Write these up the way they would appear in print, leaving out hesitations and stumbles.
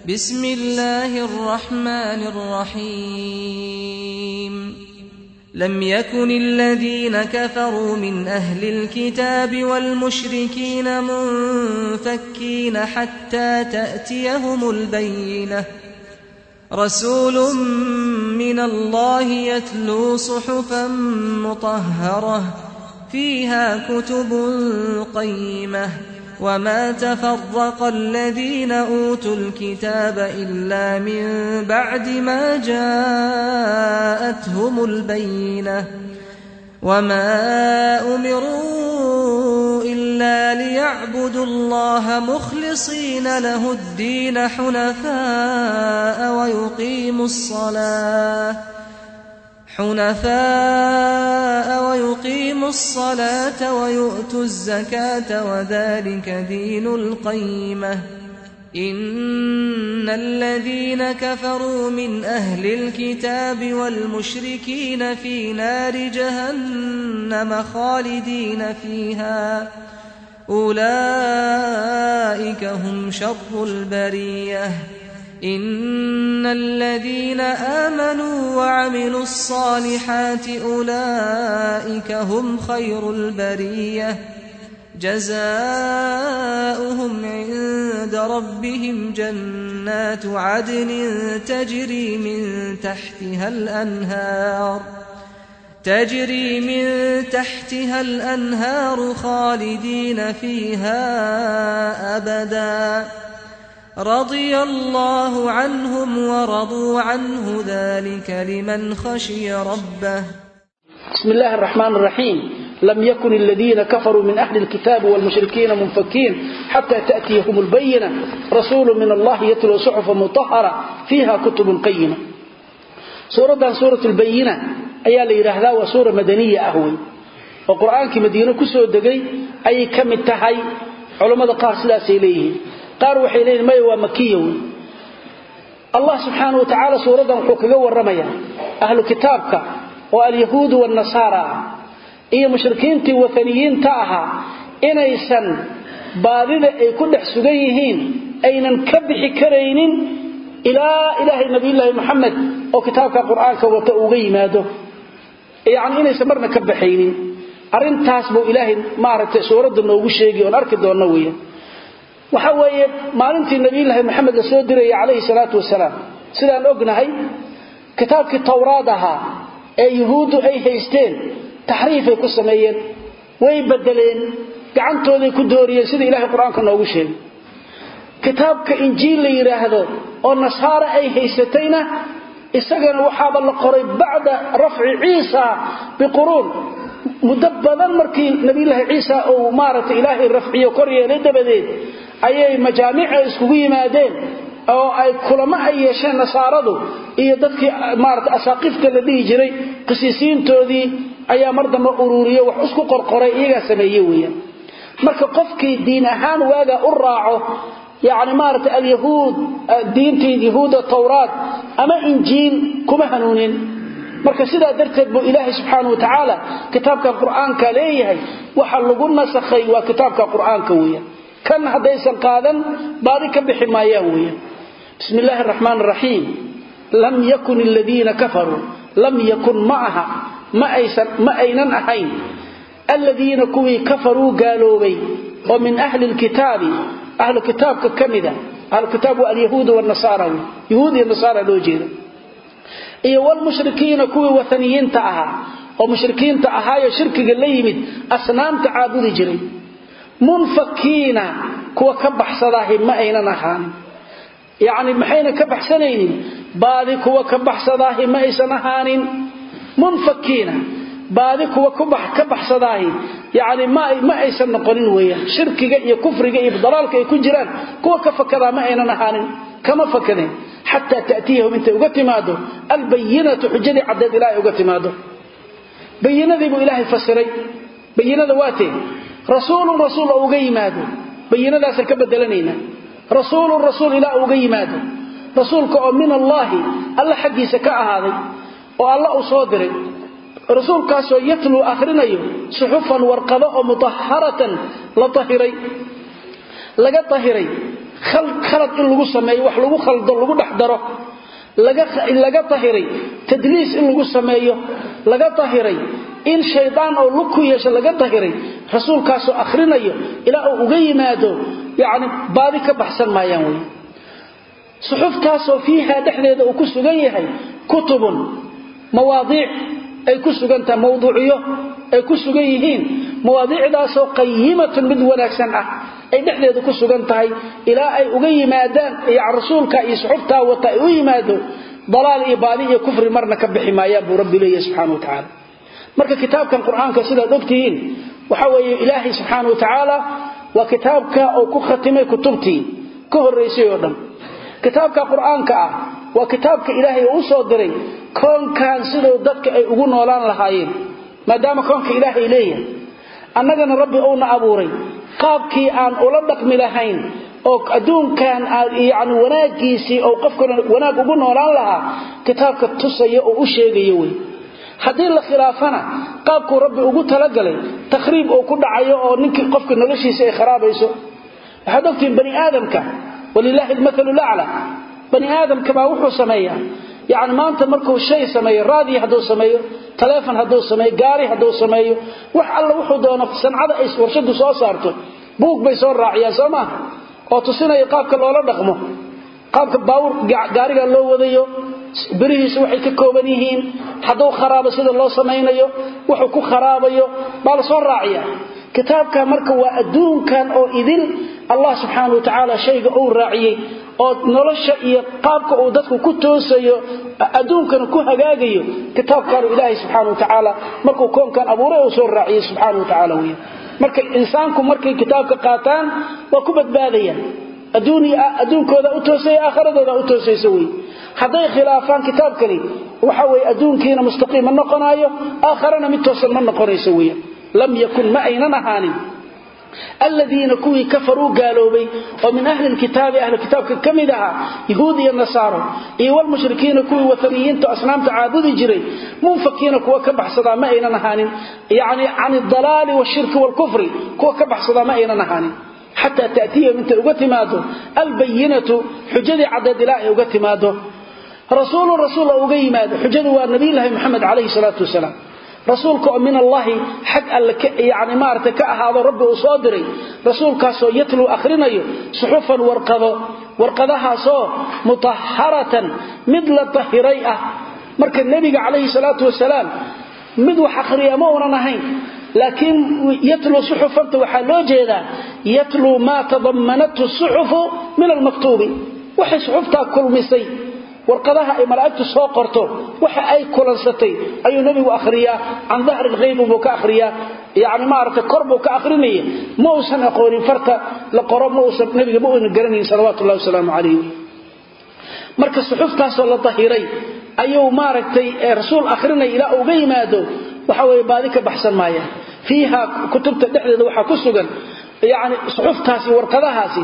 بسم الله الرحمن الرحيم لم يكن الذين كفروا من أهل الكتاب والمشركين منفكين حتى تأتيهم البينة رسول من الله يتلو صحفا مطهرة فيها كتب قيمة وما تفرق الذين أوتوا الكتاب إلا من بعد ما جاءتهم البينة وما أمروا إلا ليعبدوا الله مخلصين له الدين حنفاء ويقيموا الصلاة ويؤتوا الزكاة وذلك دين القيمة إن الذين كفروا من أهل الكتاب والمشركين في نار جهنم خالدين فيها أولئك هم شر البرية إن الذين آمنوا وعملوا الصالحات أولئك هم خير البرية جزاؤهم عند ربهم جنات عدن تجري من تحتها الأنهار خالدين فيها أبدا رضي الله عنهم ورضوا عنه ذلك لمن خشي ربه. بسم الله الرحمن الرحيم لم يكن الذين كفروا من أهل الكتاب والمشركين منفكين حتى تأتيهم البينة رسول من الله يتلو صحفا مطهرة فيها كتب قيمة. سورة البينة أيها ليرهدا وسورة مدنية أهوي وقرآن كمدينة كسو دقي أي كم التحي علماء قارس لا سيليه قاروا حيلين ما يوا مكية الله سبحانه وتعالى سورة وحوكا ورميا أهل كتابك واليهود والنصارى إيه مشركين وثنيين تاها إنيسان باذلة أي كل حسوقيهين أين نكبح كرين إلى إله النبي الله محمد أو كتابك قرآنك وتأوغي ماده يعني إنيسان مرنا كبحين أرين تاسبوا إله مارت سورة النوغو الشيقي ونركض النووية وحوية مالنتي النبي الله محمد السودري عليه الصلاة والسلام سيدان أقنهي كتابك التورادها أي يهود أي هيستين تحريف كسميين ويبدلين قعنتو ذي كدوريين سيد إله القرآن كان نوغشين كتابك إنجيل لي هذا والنصارى أي هيستين إساقنا وحاب الله قريب بعد رفع عيسى بقرون مدبدا مركي نبي الله عيسى أو مارة إله الرفعية وكوريا لدبدين أي مجامع اسكوية مادين أو أي كلما أي شيء نصارده إيه ضدك مارة أساقفك الذي يجري قسيسين تودي أي مرضى مرورية وحسكو قرقرية إيغا سميوية مركا قفكي دين أهان واغا أراعه يعني مارة اليهود دينتي اليهود التوراة أما إنجيل كما هنونين marka sida darteed buu Ilaahay subhanahu wa ta'ala kitaabka quraanka leeyahay waxa lagu nasakhay waa kitaabka quraanka weeyaan kan hadaysan qaadan baadi ka bixi maayaan weeyaan bismillaahir rahmaanir rahiim lam yakun alladheena kafaru lam yakun ma'aha ma aynan ahayn alladheena kuwi kafaru gaaloobay oo min ahli alkitaabi ahli kitaabka kamida ahli kitaabu alyahud wan nasara yahudi wan nasara loo jeedo iyo wal mushrikiina kuwa wathaniyiinta aha oo mushrikiinta ahaayo shirkiga la yimid asnaamta caabudi jiray munfakiina kuwa ka baxsadaahay ma aynan ahaan yaani maxayna ka baxsanaynin baadi kuwa ka baxsadaahay ma aysan ahaanin munfakiina baadi kuwa ka baxsadaahay yaani ma aysan noqonin weeyaan shirkiga iyo kufriga iyo dalaalka ay ku jiraan kuwa ka fakada ma aynan ahaanin كما فكرين حتى تأتيهم انت اغتماده البينة حجدي عدد إلهي اغتماده بينة ذي بو إلهي فسري بينة ذواتي رسول اغيماده بينة ذا سكبدلنينا رسول إلى اغيماده رسولك من الله الله حقي سكاء هذا والله أصادره رسول كاسو يتلو آخرين صحفا ورقضاء مطهرة لطهري لقد طهري khalad in lagu sameeyo wax lagu khaldo lagu dhaxdaro laga tahiray tadliis in lagu sameeyo laga tahiray in shaydaan oo luku yeesho laga tahiray rasuulkaas oo akhrinayo ila uu uga yimaado yaani baadi ka baxsan maayaan way suxuftaas oo fiiha dhaxdeeda uu ku sugan yahay kutubun mawaadiic ay ku sugantaa mawduuciyo ay ku sugan yihiin mawaadiicdaas oo qayimatun mid wanaagsan ah ay dhaxdeeda ku sugan tahay ilaa ay uga yimaadaan ya rasuulka iyo suxufta wata ay u yimaado dalaal iyo baadi iyo kufri marna ka bixi maayaan buu rabbi leeyahay subhanahu wa ta'ala marka kitaabkan quraanka sida ogtihiin waxa weeye ilaahay subhanahu wa ta'ala waa kitaabka oo ku khatimay kutubtii ka horeysay oo dhan kitaabka quraanka ah waa kitaabka ilaahay uu soo diray koonkan sidoo dadka ay ugu noolaan lahaayeen maadaama koonka ilaahay leeyahay annagana rabbi uu na abuuray qaabkii aan ula dhaqmi lahayn oo adduunkan yaani wanaagiisii oo qofka wanaag ugu noolaan lahaa kitaabka tusaya oo u sheegayo way hadii la khilaafana qaabku rabbi ugu talagalay takhriib oo ku dhacayo oo ninkii qofka noloshiisa ay kharabayso waxa dadkii bani aadamka walillahi almathalu al'a bani aadamka baa wuxuu sameeyaa yaani maanta markuu shay sameeyo raadi haduu sameeyo telefoon haduu sameeyo gaari haduu sameeyo wax alla wuxuu doono sancada ay warshadu soo saarto buug bay soo raaciyaan Soomaa oo tusinaya qaabka loola dhaqmo qaabka baawur gaariga loo wadayo barihiisa waxay ka kooban yihiin haduu kharaabo sida loo sameeyo wuxuu ku kharabayo bal soo raaciya kitaabka marka waa adduunkan oo idil Allah subhanahu wa ta'ala shayga uu raaciyay oo nolosha iyo qaabka uu dadku ku toosayo adduunkan ku hagaagayo kitaabkan Ilaahay subhanahu wa ta'ala markuu koonkan abuuray oo soo raaciyay subhanahu wa ta'ala weey marka insaanku markay kitaabka qaataan waa ku badbaadayaan adduunkooda u toosay aakhiradooda u toosayso weey haday khilaafaan kitaabkani waxa weey adduunkiina mustaqiim noqonayo aakhirana mid toosan ma noqonayso weey lam yakun ma'ayna nahani الذين كوي كفروا قالوا بي ومن أهل الكتاب كمدها يهود النصارى والمشركين كوي وثنيين أصنام تعابد جري منفكين كوا كبح صدا ما أين نهان يعني عن الضلال والشرك والكفر كوا كبح صدا ما أين نهان حتى تأتي من تأغتماده البينة حجد عدد لا أغتماده رسول أغيماده حجد والنبي الله محمد عليه الصلاة والسلام رسولك من الله حق يعني ما ارتك هذا رب وصادري رسولك سو يتلو اخرنيو صحفا ورقدها سو مطهره مثل طهريه marka nabiga alayhi salatu wasalaam mid wax akhriya ma oran ahayn laakiin yatlu suhufanta waxa loo jeedaa yatlu ma tadammanatu suhufu min almaktubi waxa suhufta kulmisay warqadaha ay malaa'iktu soo qorto waxa ay kulansatay ayuu nabigu akhriya aan dhahr al-ghayb buu ka akhriya yaani ma aragta korbu ka akhrinay ma uusan aqoonin farta la qoro ma uusan nabiga ma uu garanay sallallahu alayhi wasallam marka suxuftaas oo la tahiray ayuu ma aragtay rasuul akhrinay ila uga yimaado waxa way baadi ka baxsan maaya fiiha kutubta dhexdeeda waxa ku sugan yaani suxuftaasi warqadahaasi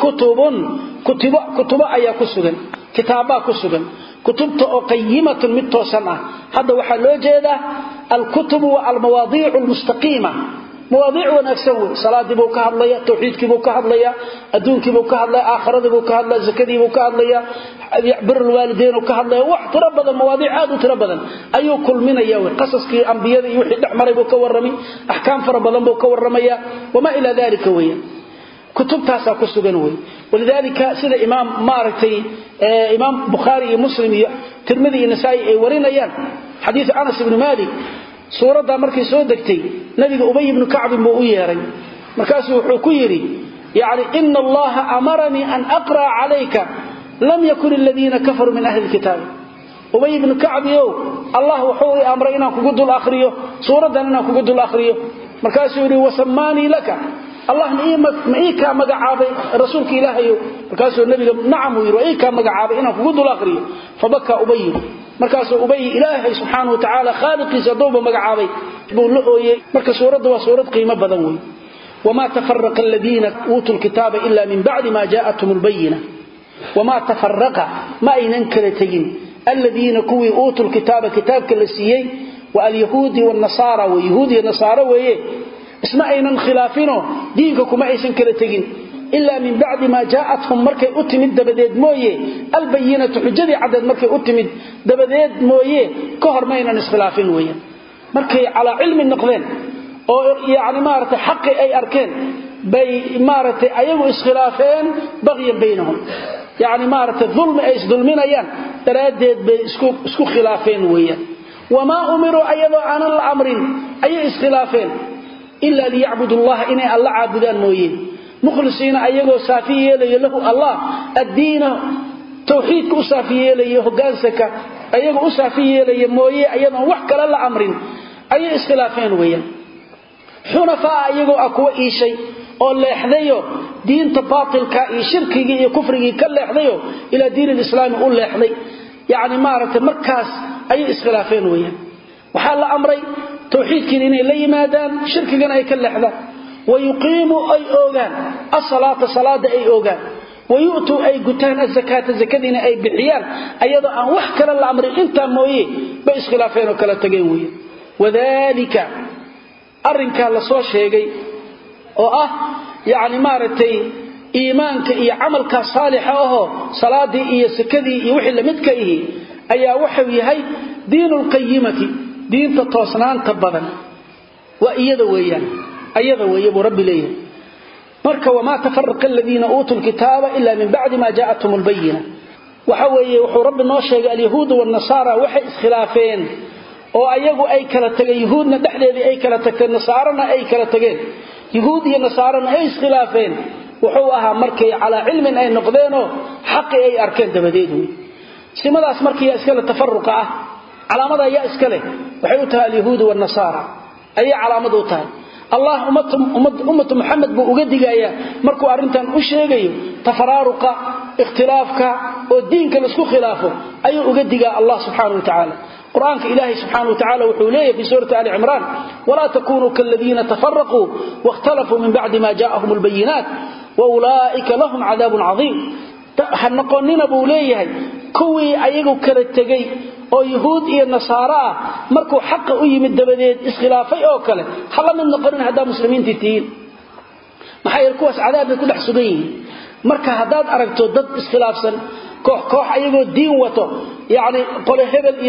kutuba ayaa ku sugan kitaaba ku sugan kutubta oo qayimatun mid toosan ah hada waxa loo jeedaa al-kutub wa al-mawaadi' al-mustaqima mawaadi' wanaagsan salaadii buu ka hadlaya tawxiidkii buu ka hadlaya adduunkii buu ka hadlaya aakhiradii buu ka hadlaya zakadii buu ka hadlaya birrul waalideyn uu ka hadlaya wax tira badan mawaadi' aad u tira badan ayuu kulminaya qasaskii anbiyada iyo wixii dhaxmaray buu ka warramay ahkaam fara badan buu ka warramaya wama ila dalika weeyaa kutubtaasa ku sugan way walidalika sida imaam maartay imaam bukhari iyo muslim iyo tirmidhi iyo nasa'i ay warinayaan hadith anas ibn malik suurada markii soo degtay nabiga ubay ibn ka'b buu u yeeray markaas wuxuu ku yiri yaani inna allaha amarani an aqra alayka lam yakun alladhina kafaru min ahli alkitab ubay ibn ka'b allah wuxuu amray inaan kugu dul akhriyo suuradan inaan kugu dul akhriyo markaas uu yiri wasamani laka الله مايكا مغعابي رسولك إلهي مركاسو النبي نعم ويرئيكا مغعابي إنه فقد الأخري فبكى أبي مركاسو أبي إلهي سبحانه وتعالى خالقي سدوب مغعابي مركز سورة وسورة قيمة بدوي وما تفرق الذين أوتوا الكتاب إلا من بعد ما جاءتهم البينة وما تفرق ما ينكر تجين الذين كوي أوتوا الكتاب كتاب كالسيي واليهود والنصارى ويهود والنصارى ويه اسمعينا خلافينه دينك كما ايسن كلا تغين illa min ba'di ma ja'atuhum markay u timid dabadeed mooye albayinatu hujjadi cadad markay u timid dabadeed mooye ka hor maynan iskhilaafin weeyaan markay ala ilmi noqdeen oo yaani maarta xaqi ay arkeen bay maarta ayagu iskhilaafeen baqiyan baynahum yaani maarta dhulmi ay isdulminayaan daraadeed bay isku khilaafeen weeyaan wama umiru ayadu an al-amrin ay iskhilaafeen illa liya'budu Allah inay alla aabudan mooyeen mukhlisina ayago saafiyeelay lahu Allah ad-diin tawxiidku saafiyeelay hogaansaka ayago saafiyeelay mooyee ayadoo wax kala la amrin ay iskhilaafeen weeyaan xunafa ayago akwa ishay oo leexdayo diinta baatilka iyo shirkiga iyo kufriga ka leexdayo ila diin islaam oo leexday yaani maarata markaas ay iskhilaafeen weeyaan waxa la amray tawxiidkiina inay la yimaadaan shirkigana ay ka leexdaan ويقيم أي أوغان الصلاة صلاة أي أوغان ويؤتوا أي قتان الزكاة زكاة أي بحيان أيضا أن وحكر الأمر انت مويه بإس خلافين وكلا تقيموية وذلك أرنك لصوى شيئي يعني مارتي إيمانك إيا عملك صالحة صلاة إيا سكدي يوحي لمدك إيه أيا وحوي هاي دين القيمة دين تطوصنان تبضا وإيذا ويان أيضا ويب رب ليه مركا وما تفرق الذين أوتوا الكتاب إلا من بعد ما جاءتهم البينة وحوي رب النوشيق اليهود والنصارى وحي اسخلافين وأيقوا أي كالتقين يهودنا دحلي أي كالتقين نصارنا أي كالتقين يهودي النصارنا أي اسخلافين وحوها مركي على علم أي نقضينه حق أي أركان دمديدهم سمداس مركي يأسكال التفرقة على مدى يأسكاله وحيوتها اليهود والنصارى أي على مدوتها الله أمة محمد بأغدقايا مركو أرنتان أشيغيو تفرارقا اختلافك والدينك لسكو خلافه أي أغدقا الله سبحانه وتعالى قرآنك إلهي سبحانه وتعالى وحوليه في سورة آل عمران ولا تكونوا كالذين تفرقوا واختلفوا من بعد ما جاءهم البينات وأولئك لهم عذاب عظيم حنقونين بوليه كوي أيغو كالتقي oo yahuud iyo nasaara markuu xaq u yimid dabadeed iskhilaafay oo kale xalla min noqonin hada muslimiintii tiin maxay kuwaas cadaab ku dhaxsugan marka hadaad aragto dad iskhilaafsan koox ayagoo diin wato yaani qole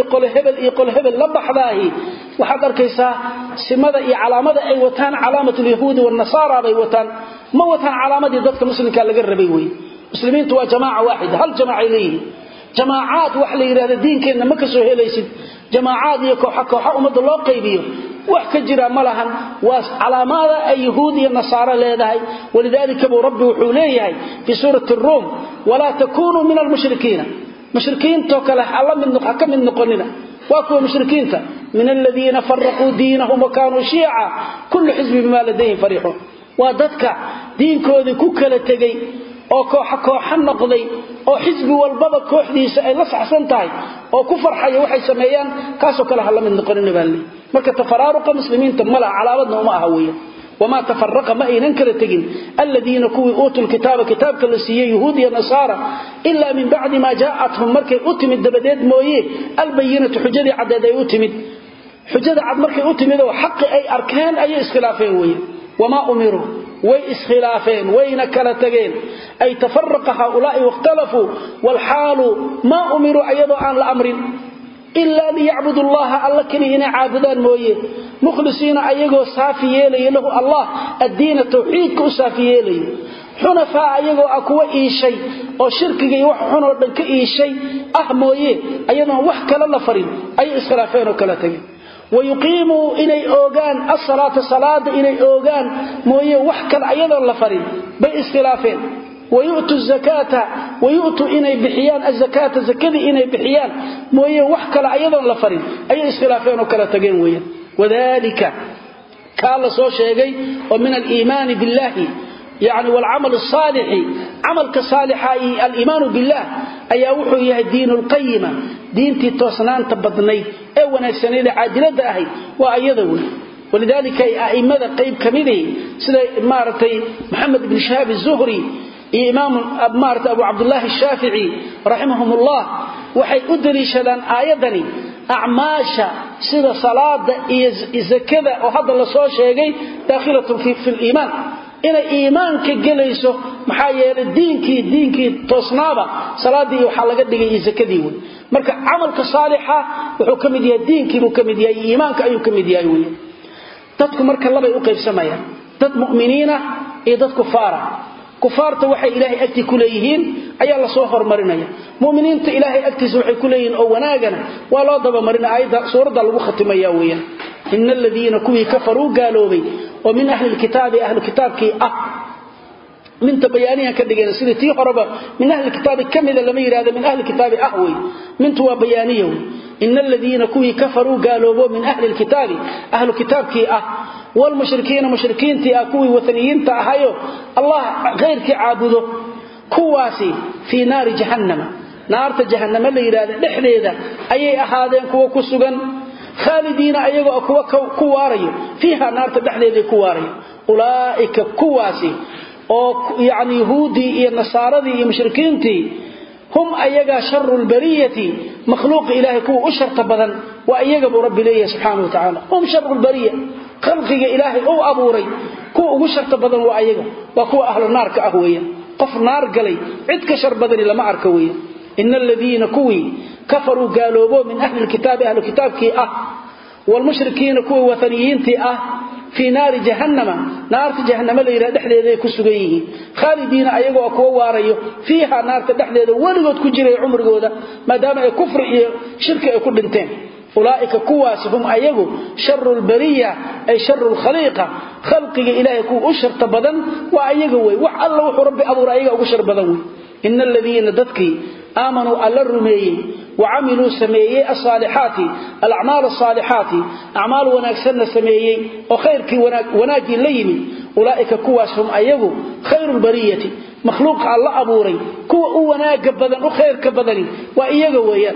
hebel la baxdaahi waxaad arkaysaa simada iyo calaamada ay wataan calaamatul yahuud iyo nasaara bay wataan ma wataan calaamadii dadka muslimka laga rabay way muslimiintu waa jamaa waahida hal jamaa ilayhi جماعات وحلي يراد الدين كنا ما كسو هليسد جماعات iyo koox umada loo qaybiyo wax ka jira malahan waas calaamada ay yahuud iyo nasaara leedahay walidaalika buu rabbi wuxuu leeyahay fi suurati ar-rum wala takunu min al-mushrikiin mushrikiin to kala alla min noqonina waa kuwa mushrikiinta min alladheena farqu diinahum wa kanu shi'a kullu hizb bima ladayhim farihun waa dadka diinkoodii ku kala tagay oo koox noqday oo xisbi walbaba kooxdiisa ay la saxsan tahay oo ku farxay waxay sameeyaan kaasoo kala hal mid noqonin baalay marka tafaraaruqa muslimiinta mala calaamadna uma ahawiya wama tafarraqa ma aynan kala tagin alladina kuwi uutul kitaabka la siiyay yahuudiya nasaara illa min ba'di ma ja'atuhum markay utimid dabadeed mooyee albayinatu hujjadi cadad ay utimid hujjada cad markay utimid oo xaq ay arkaan ay iskhilaafeen weeye wama umiru وإسخلافين وين كالتقين أي تفرق هؤلاء واختلفوا والحال ما أمروا أيضا عن الأمر إلا ليعبدوا الله الله كنهنا عابدان مويه مخلصين أيضا صافيين له الله الدين التوحيد كصافيين حنفاء أيضا أكوى إي شيء أو شركي وحنا ردنك إي شيء مويه أيضا وحكا للفرين أي إسخلافين وكالتقين ويقيموا إلي أوغان الصلاة صلاة إلي أوغان مويه وحكا أيضا لفرين بإسخلافين ويؤتوا الزكاة ويؤتوا إني بحيان الزكاة زكاة إني بحيان مويه وحكا أيضا لفرين أي إسخلافين وكلا تقين ويه وذلك قال صو شيغي ومن الإيمان بالله يعني والعمل الصالح عمل كصالح الإيمان بالله أي وحي الدين القيمة دينتي توسنان تبدني أي وناكسنين عادلة أهي وأيضا ولذلك أئمة قيب كميني سيدة إمارتي محمد بن شهاب الزهري إمام أمارة أبو عبد الله الشافعي رحمهم الله وحي أدري شدان آيضني أعماشا سيدة صلاة إذا كذا وهذا اللي صوى شيئا داخلة في الإيمان inay iimaanka gelayso maxaa yeelay diinkii toosnaaba salaadii waxa laga dhigay zakadii way marka amalka saalixa wuxuu kamid yahay diinkii uu kamid yahay iimaanka ayuu kamid yahay way dadku marka laba ay u qaybsamayaan dad mu'miniina iyo dad kufaarta waxay ilaahay agti ku leeyihiin ayaa la soo hormarinaya mu'miniinta ilaahay agtiisa waxay ku leeyihiin oo wanaagana waa loo daba marin aayada suurada lagu khatimaya weeyaan innal ladina kuwi kafaru gaaloobay oo min ahli kitaabki من تبيانها كدغين سيدتي خربا من اهل الكتاب كميدا لما يراده من اهل الكتاب اهوي من تو بيانيه ان الذين كوي كفروا قالوا من اهل الكتاب اهل الكتاب كي والمشركين مشركين تي كوي وثنيين تاهيو الله غير كعابده كواسي في نار جهنم نار جهنم اللي يراده دخليده ايي احادين كو كسغن خالدين ايغو كواريو فيها نار دخليده كواريو اولئك كواسي oo yaani yahuudi iyo nasaaradii iyo mushrikiintii hum ayaga sharrul bariyati makhluuq ilaahi ku u sharta badan wa ayaga rabbi leeyahay subhanahu wa ta'ala hum sharrul bariya khalqiga ilaahi oo abuuray ku ugu sharta badan wa ayaga wa kuwa ahlu naarka ah weeyaan qof naar galay cid ka shar badan lama arka weeyaan innal ladina kuwi kafaru gaaloobo min ahli alkitaabki wal mushrikiina kuwa wathaniyiintii في نار جهنم اللي يرى دخليده كسغيين خالدين ايغو كو واريو فيها نار دخليده ولغود كجيري عمرغودا مادام اي كفر iyo shirka ay ku dhinteen اولئك كواسهم ايغو شر البريه اي شر الخليقه خلقه الهي كو شرط بدن وا ايغو وي wax alla wuxuu rabbi abuuray ayaga ugu shar badan way innal ladina dadki آمنوا على الرمي وعملوا سميي الصالحات الأعمال الصالحات أعمال وناكسن سميي وخير كي وناجي ليمي أولئك كواسهم أيغو خير البرية مخلوق الله أبوري كو وناج بدن وخير كبدني وأيغو ويا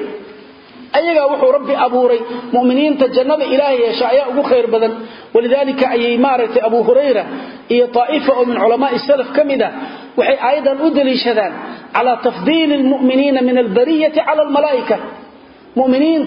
أيغا وحو ربي أبوري مؤمنين تجنب إلهي يشاء أبو خير بدن ولذلك أي إمارة أبو هريرة هي طائفة من علماء السلف كمدة وحي أيضا أدلي شذان على تفضيل المؤمنين من البرية على الملائكة مؤمنين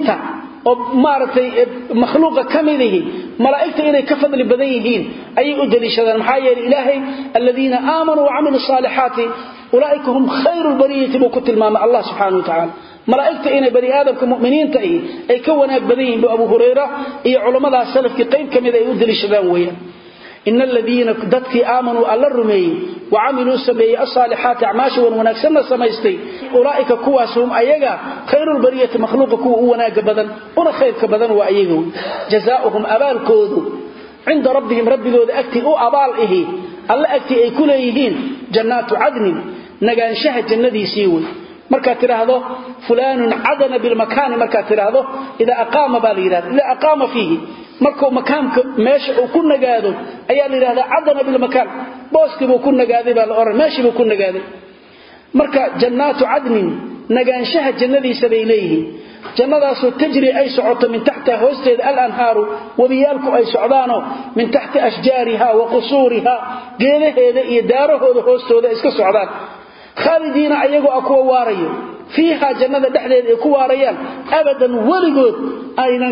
ومارة مخلوقة كمده ملائكة إلي كفضل بديهين أي أدلي شذان محايا الإلهي الذين آمنوا وعملوا الصالحات أولئك هم خير البرية بكت المامة الله سبحانه وتعالى ملائكة إني بني آدم كمؤمنين أي كوناك بديهين بأبو هريرة أي علماء السلف كقيب كمده يدلي شذان ويا إن الذين ددك آمنوا على الرمي وعملوا سبي الصالحات أعماشا ونكسنا سميستي أولئك كواسهم أيغا خير البرية مخلوق كو وناك بدن ونا خير كبدن وأيغا جزاؤهم أبال كودو عند ربهم ربي ذو أكتي أو أبال إيه الله أكتي أي كليهين جنات عدن نغان شهد جندي سيوي marka tiraahdo fulan adana bil makan marka tiraahdo ida aqama balirad ila aqama fihi marka makaanka meesha uu ku nagaado ayaa la yiraahdaa adana bil makan booskiiba ku nagaaday baa la oran meeshiiba ku nagaaday marka jannatu adnin nagaanshaha jannadiisa bay leeyihiin jannadaas oo tajri ay socoto min tahta hoosteeda al-anhaaru wabiyalku ay socdaano min tahta ashjaariha wa qusuriha geedaheeda iyo daarahooda hoostooda iska socdaan خالدين ايغو اكو واريو فيها جنة دحديد اي كو واريان ابدا ولغود اينن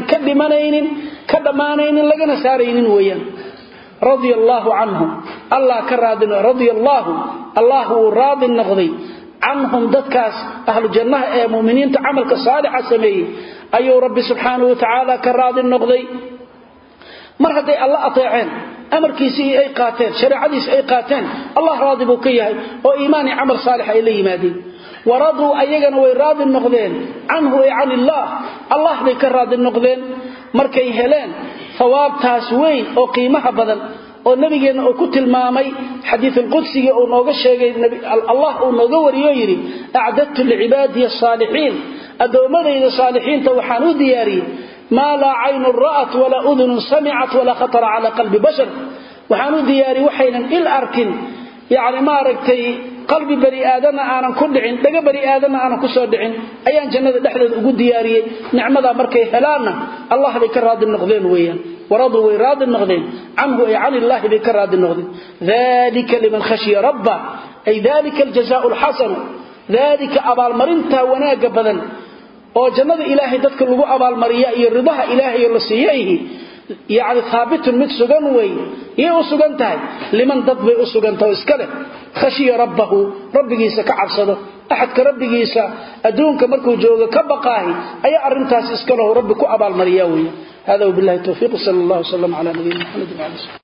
كدمانين لغنا سارينين ويان رضي الله عنهم الله كرادن رضي الله راض النقضي عنهم ددكاس اهل الجنة اي مؤمنين عملك صالح سمي ايو ربي سبحانه وتعالى كراد النقضي مرحدي الله اطيعين amarkiisii ay qaateen shariicadiisa ay qaateen Allah raadi buu ka yahay oo iimaan iyo amal saalix ay leeyimaadeen waradu ayagana way raadi noqdeen anhu ay Allah bay ka raadi noqdeen markay heleen thawaabtaas weyn oo qiimaha badan oo nabigeena uu ku tilmaamay xadiis qudsiga oo nooga sheegay nabi Allah uu nooga wariyo yiri a'dadtu li'ibadiy as-salihin adoomadayda saalihiinta waxaan u diyaariyay ما لا عين رأت ولا أذن سمعت ولا خطر على قلب بشر وحانو دياري وحينا الأركن يعني ما ركتي قلب بري آدم أنا كدعين دقى بري آدم أنا كسودعين أيان جنة دحدد أقول دياري نعمة مركي هلانا الله بكراد النقدين ويان ورضوا ويراد النقدين عنه أي عن الله بكراد النقدين ذلك لمن خشي ربه أي ذلك الجزاء الحسن ذلك أبا المرنتا وناق بدن oo jannada ilaahay dadka lagu abaal mariyo iyo ridaha ilaahay la siiyay يعني ثابت مد سغن وي يي اسغن تahay liman dad bay usugantaa iskale khashiya rabbahu rabbigiisa ka cabsado ahadka rabbigiisa aduunka markuu joogo ka baqaahi ayaa arintaas iskale rabbi ku abaal mariyaa weey hada billahi tawfiiq sallallahu alayhi wa sallam ala nabiyina muhammad wa alihi